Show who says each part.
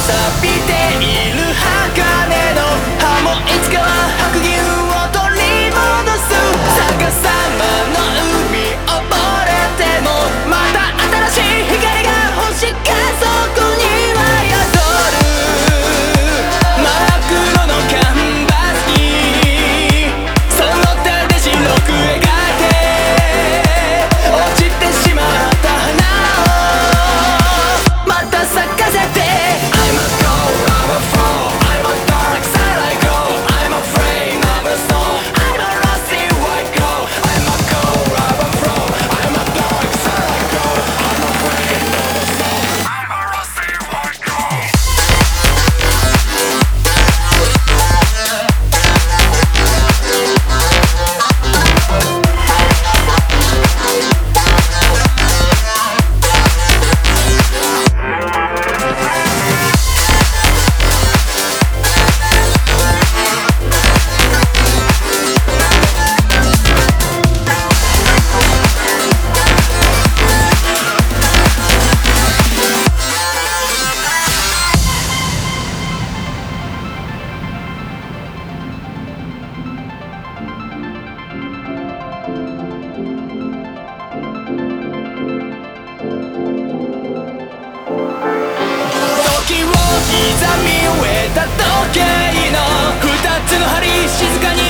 Speaker 1: 錆びている鋼の歯もいつかは白銀を取り戻す。逆さまの海溺れてもまた新しい光が星がそこには宿る。真っ黒のキャンバスにその手で白く描いて落ちてしまった花をまた咲かせて。 I'm a go, I'm a fall, I'm a dark side I go, I'm a flame, I'm a song, I'm a rusty white glow, I'm a go, I'm a flow, I'm a dark side I go, I'm a flame, I'm a song, I'm a rusty white glow. 時を刻み終えた時計の二つの針静かに